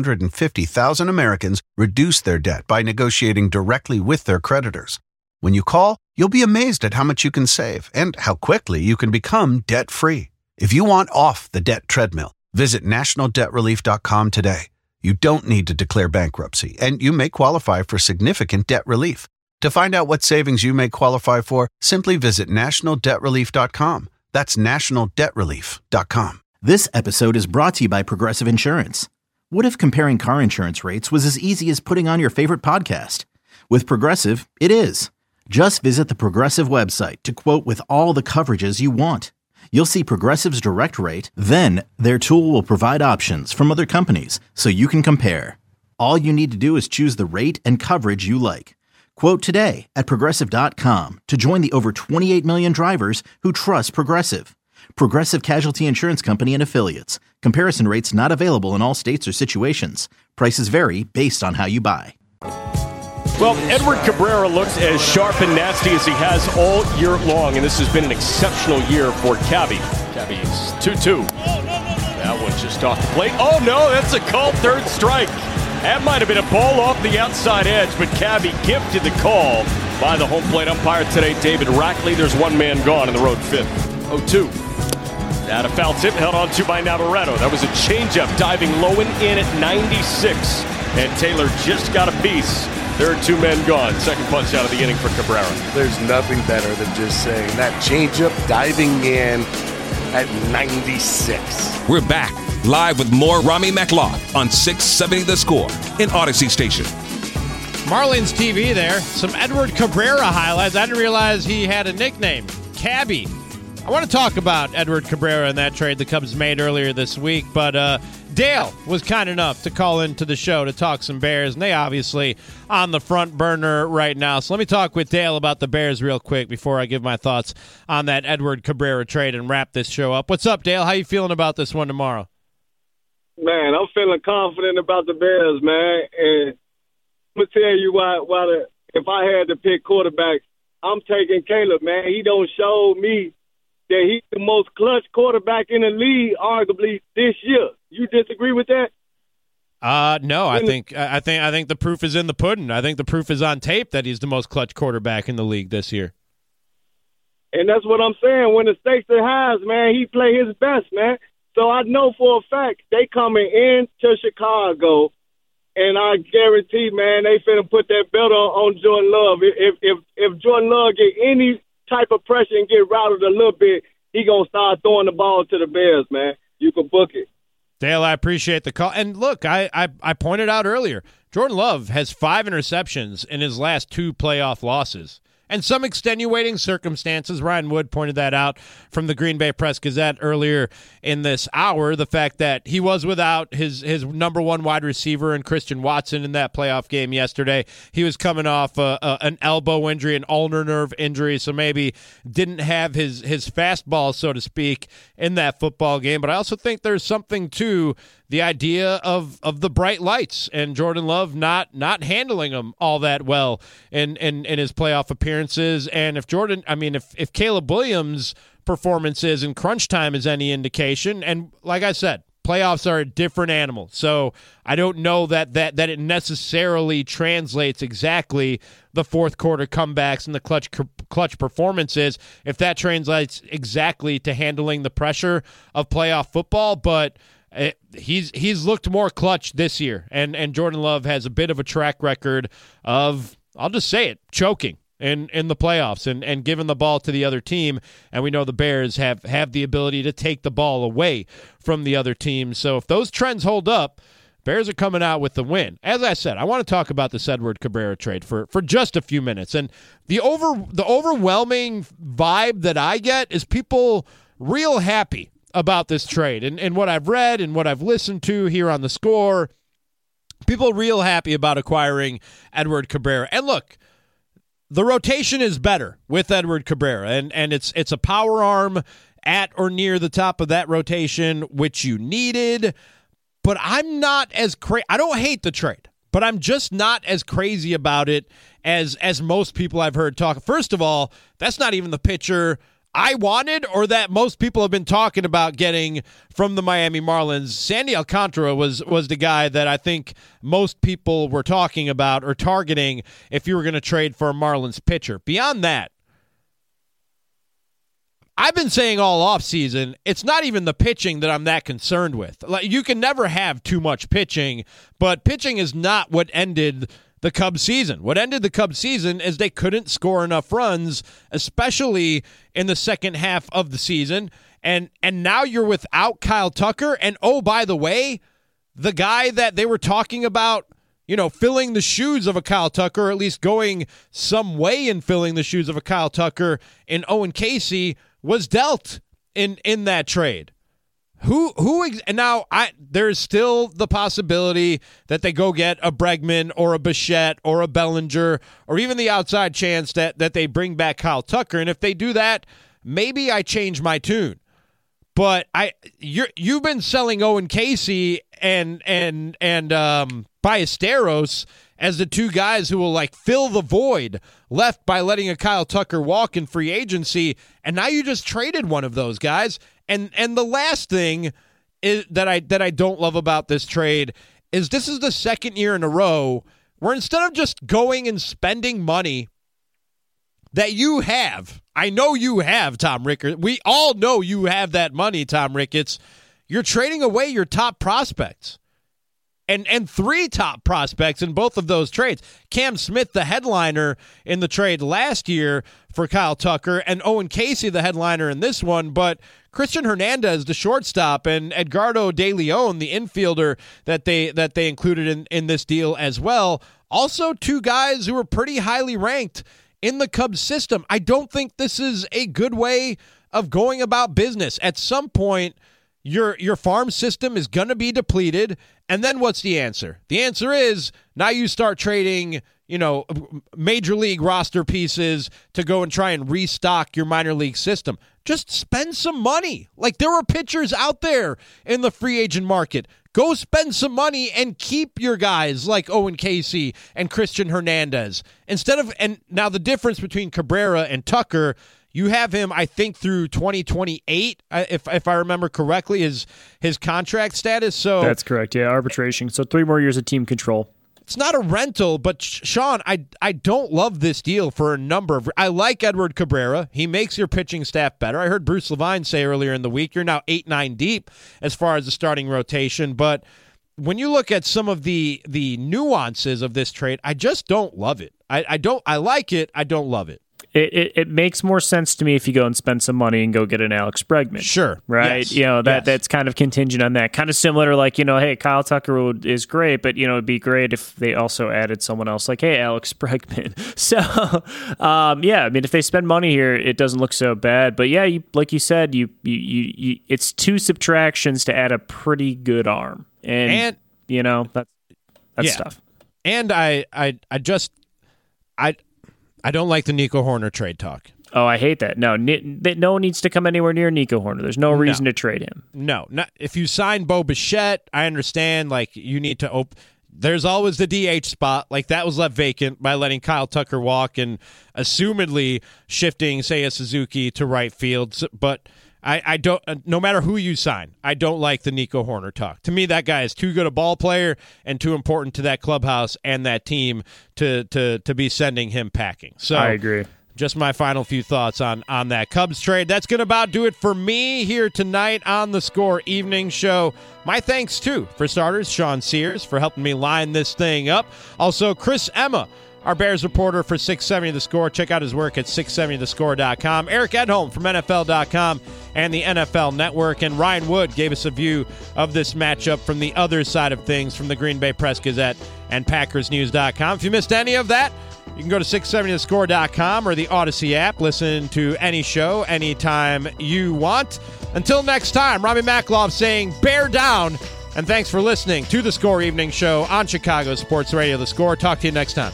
550,000 Americans reduce their debt by negotiating directly with their creditors. When you call, you'll be amazed at how much you can save and how quickly you can become debt-free. If you want off the debt treadmill, visit nationaldebtrelief.com today. You don't need to declare bankruptcy, and you may qualify for significant debt relief. To find out what savings you may qualify for, simply visit nationaldebtrelief.com. That's nationaldebtrelief.com. This episode is brought to you by Progressive Insurance. What if comparing car insurance rates was as easy as putting on your favorite podcast? With Progressive, it is. Just visit the Progressive website to quote with all the coverages you want. You'll see Progressive's direct rate, then their tool will provide options from other companies so you can compare. All you need to do is choose the rate and coverage you like. Quote today at Progressive.com to join the over 28 million drivers who trust Progressive. Progressive Casualty Insurance Company and Affiliates. Comparison rates not available in all states or situations. Prices vary based on how you buy. Well, Edward Cabrera looks as sharp and nasty as he has all year long, and this has been an exceptional year for Cabby. Cabby's 2-2. That one's just off the plate. Oh, no, that's a called third strike. That might have been a ball off the outside edge, but Cabby gifted the call by the home plate umpire today, David Rackley. There's one man gone in the road fifth. 0-2. That a foul tip held on to by Navarreto. That was a changeup diving low and in at 96. And Taylor just got a piece. There are 2 men gone. Second punch out of the inning for Cabrera. There's nothing better than just saying that changeup diving in at 96. We're back live with more Rami Mekloff on 670 The Score in Odyssey Station. Marlins TV there. Some Edward Cabrera highlights. I didn't realize he had a nickname, Cabby. I want to talk about Edward Cabrera and that trade the Cubs made earlier this week, but Dale was kind enough to call into the show to talk some Bears, and they obviously on the front burner right now. So let me talk with Dale about the Bears real quick before I give my thoughts on that Edward Cabrera trade and wrap this show up. What's up, Dale? How you feeling about this one tomorrow? Man, I'm feeling confident about the Bears, man. And I'm going to tell you why if I had to pick quarterbacks, I'm taking Caleb, man. He don't show me that he's the most clutch quarterback in the league, arguably, this year. You disagree with that? No, I think the proof is in the pudding. I think the proof is on tape that he's the most clutch quarterback in the league this year. And that's what I'm saying. When the stakes are high, man, he play his best, man. So I know for a fact they coming into Chicago, and I guarantee, man, they finna put that belt on Jordan Love. If Jordan Love get any type of pressure and get rattled a little bit, he gonna start throwing the ball to the Bears, man. You can book it. Dale, I appreciate the call. And look, I pointed out earlier, Jordan Love has 5 interceptions in his last 2 playoff losses. And some extenuating circumstances. Ryan Wood pointed that out from the Green Bay Press-Gazette earlier in this hour. The fact that he was without his number 1 wide receiver in Christian Watson in that playoff game yesterday. He was coming off an elbow injury, an ulnar nerve injury, so maybe didn't have his fastball, so to speak, in that football game. But I also think there's something to the idea of the bright lights and Jordan Love not handling them all that well in his playoff appearance. appearances, and if Caleb Williams' performances in crunch time is any indication, and like I said, playoffs are a different animal, so I don't know that it necessarily translates exactly the fourth quarter comebacks and the clutch performances, if that translates exactly to handling the pressure of playoff football, but he's looked more clutch this year, and Jordan Love has a bit of a track record of, I'll just say it, choking in the playoffs and giving the ball to the other team, and we know the Bears have the ability to take the ball away from the other team. So if those trends hold up, Bears are coming out with the win. As I said, I want to talk about this Edward Cabrera trade for just a few minutes, and the overwhelming vibe that I get is people real happy about this trade, and what I've read and what I've listened to here on The Score, people real happy about acquiring Edward Cabrera. And look, the rotation is better with Edward Cabrera, and it's a power arm at or near the top of that rotation, which you needed. But I'm not as crazy. I don't hate the trade, but I'm just not as crazy about it as most people I've heard talk. First of all, that's not even the pitcher I wanted, or that most people have been talking about getting from the Miami Marlins. Sandy Alcantara was the guy that I think most people were talking about or targeting if you were going to trade for a Marlins pitcher. Beyond that, I've been saying all offseason, it's not even the pitching that I'm that concerned with. Like, you can never have too much pitching, but pitching is not what ended the Cubs season. What ended the Cubs season is they couldn't score enough runs, especially in the second half of the season. And now you're without Kyle Tucker. And oh, by the way, the guy that they were talking about, filling the shoes of a Kyle Tucker, or at least going some way in filling the shoes of a Kyle Tucker in Owen Casey, was dealt in that trade. There's still the possibility that they go get a Bregman or a Bichette or a Bellinger, or even the outside chance that they bring back Kyle Tucker. And if they do that, maybe I change my tune. But you've been selling Owen Casey and Ballesteros as the two guys who will fill the void left by letting a Kyle Tucker walk in free agency, and now you just traded one of those guys. And the last thing is that I don't love about this trade is this is the second year in a row where instead of just going and spending money that you have, I know you have, Tom Ricketts. We all know you have that money, Tom Ricketts. You're trading away your top prospects. And three top prospects in both of those trades. Cam Smith, the headliner in the trade last year for Kyle Tucker, and Owen Casey, the headliner in this one. But Christian Hernandez, the shortstop, and Edgardo De Leon, the infielder that they included in this deal as well. Also two guys who were pretty highly ranked in the Cubs system. I don't think this is a good way of going about business. At some point, your farm system is going to be depleted, and then what's the answer? The answer is now you start trading, major league roster pieces to go and try and restock your minor league system. Just spend some money. There are pitchers out there in the free agent market. Go spend some money and keep your guys like Owen Casey and Christian Hernandez. And now the difference between Cabrera and Tucker, you have him, I think, through 2028, if I remember correctly, his contract status. So that's correct, yeah, arbitration. So 3 more years of team control. It's not a rental, but Sean, I don't love this deal for a number of... I like Edward Cabrera. He makes your pitching staff better. I heard Bruce Levine say earlier in the week, you're now 8-9 deep as far as the starting rotation, but when you look at some of the nuances of this trade, I just don't love it. I like it, I don't love it. It makes more sense to me if you go and spend some money and go get an Alex Bregman. Sure. Right? Yes. That's kind of contingent on that. Kind of similar to hey, Kyle Tucker is great, but, it'd be great if they also added someone else like, hey, Alex Bregman. So, if they spend money here, it doesn't look so bad. But, yeah, like you said, you it's 2 subtractions to add a pretty good arm. And that's tough. And I don't like the Nico Hoerner trade talk. Oh, I hate that. No one needs to come anywhere near Nico Hoerner. There's no reason to trade him. No. If you sign Bo Bichette, I understand, you need to there's always the DH spot. Like, that was left vacant by letting Kyle Tucker walk and assumedly shifting Seiya Suzuki to right field. But I don't, no matter who you sign, I don't like the Nico Hoerner talk. To me, that guy is too good a ball player and too important to that clubhouse and that team to be sending him packing. So I agree. Just my final few thoughts on that Cubs trade. That's going to about do it for me here tonight on the Score Evening Show. My thanks, too, for starters, Sean Sears, for helping me line this thing up. Also, Chris Emma, our Bears reporter for 670 The Score. Check out his work at 670thescore.com. Eric Edholm from NFL.com and the NFL Network. And Ryan Wood gave us a view of this matchup from the other side of things from the Green Bay Press-Gazette and PackersNews.com. If you missed any of that, you can go to 670thescore.com or the Odyssey app. Listen to any show anytime you want. Until next time, Rami Makloff saying bear down. And thanks for listening to the Score Evening Show on Chicago Sports Radio. The Score. Talk to you next time.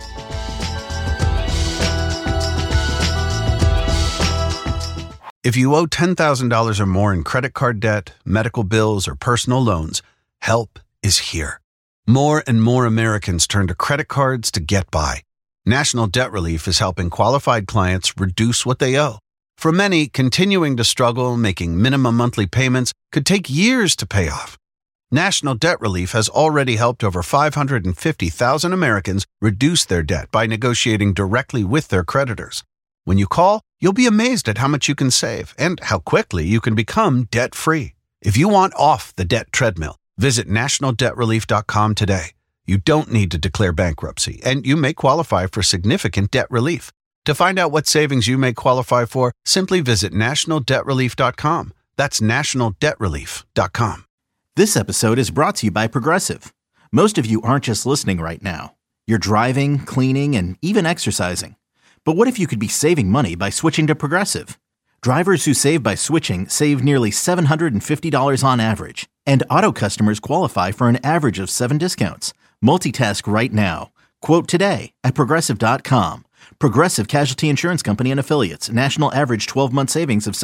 If you owe $10,000 or more in credit card debt, medical bills, or personal loans, help is here. More and more Americans turn to credit cards to get by. National Debt Relief is helping qualified clients reduce what they owe. For many, continuing to struggle making minimum monthly payments could take years to pay off. National Debt Relief has already helped over 550,000 Americans reduce their debt by negotiating directly with their creditors. When you call, you'll be amazed at how much you can save and how quickly you can become debt-free. If you want off the debt treadmill, visit nationaldebtrelief.com today. You don't need to declare bankruptcy, and you may qualify for significant debt relief. To find out what savings you may qualify for, simply visit nationaldebtrelief.com. That's nationaldebtrelief.com. This episode is brought to you by Progressive. Most of you aren't just listening right now. You're driving, cleaning, and even exercising. But what if you could be saving money by switching to Progressive? Drivers who save by switching save nearly $750 on average, and auto customers qualify for an average of 7 discounts. Multitask right now. Quote today at Progressive.com. Progressive Casualty Insurance Company and Affiliates. National average 12-month savings of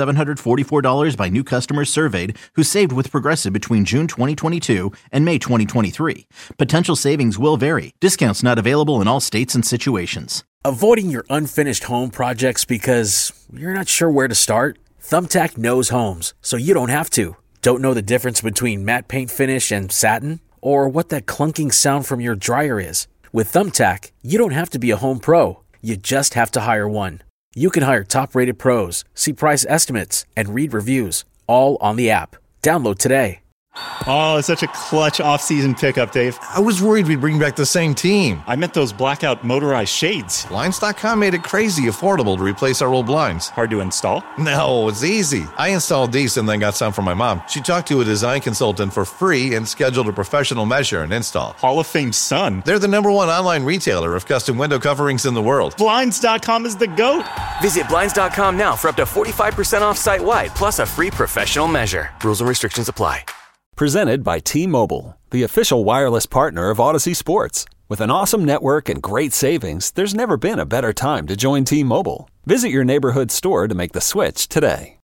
$744 by new customers surveyed who saved with Progressive between June 2022 and May 2023. Potential savings will vary. Discounts not available in all states and situations. Avoiding your unfinished home projects because you're not sure where to start? Thumbtack knows homes, so you don't have to. Don't know the difference between matte paint finish and satin? Or what that clunking sound from your dryer is? With Thumbtack, you don't have to be a home pro. You just have to hire one. You can hire top-rated pros, see price estimates, and read reviews, all on the app. Download today. Oh, it's such a clutch off-season pickup, Dave. I was worried we'd bring back the same team. I meant those blackout motorized shades. Blinds.com made it crazy affordable to replace our old blinds. Hard to install? No, it's easy. I installed these and then got some for my mom. She talked to a design consultant for free and scheduled a professional measure and install. Hall of Fame son. They're the #1 online retailer of custom window coverings in the world. Blinds.com is the GOAT. Visit Blinds.com now for up to 45% off site-wide, plus a free professional measure. Rules and restrictions apply. Presented by T-Mobile, the official wireless partner of Odyssey Sports. With an awesome network and great savings, there's never been a better time to join T-Mobile. Visit your neighborhood store to make the switch today.